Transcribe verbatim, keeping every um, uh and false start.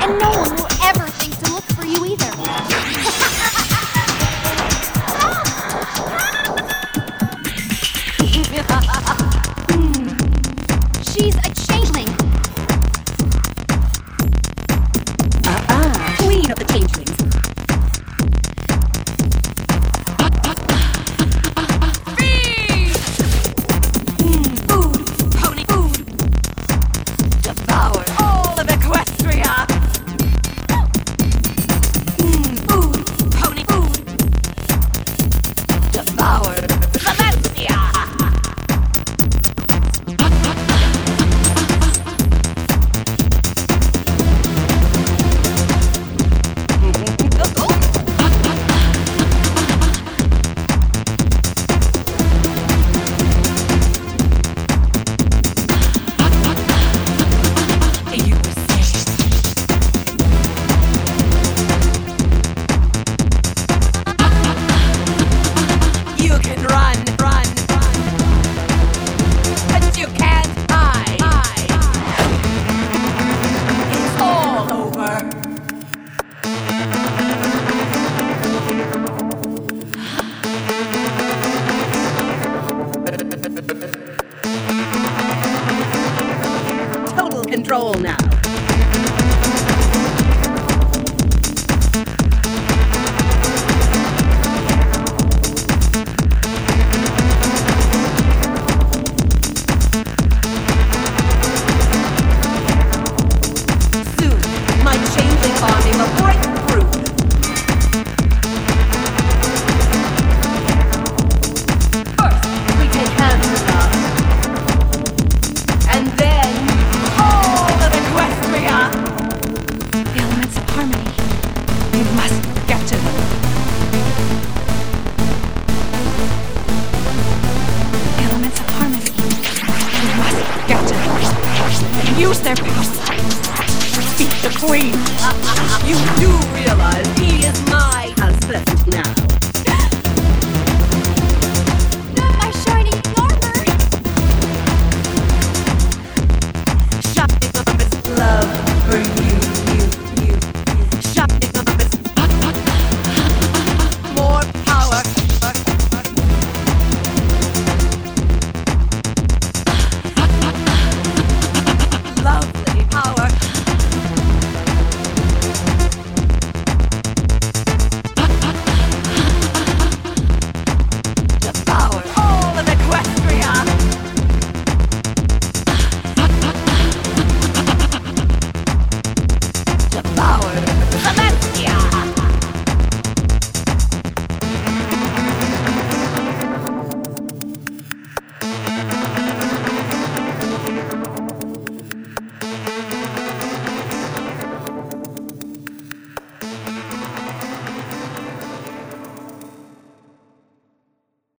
And no one will ever think to look for you either. She's a changeling. Ah, queen of the changelings. Control now. Soon, my changeling army will break through. First, we take hands in love. And then all of Equestria! The elements of harmony. We must get to them. The elements of harmony. We must get to them. Use their powers. Defeat the queen. You do realize he is my husband now. My shining armor. Shining of his love for you.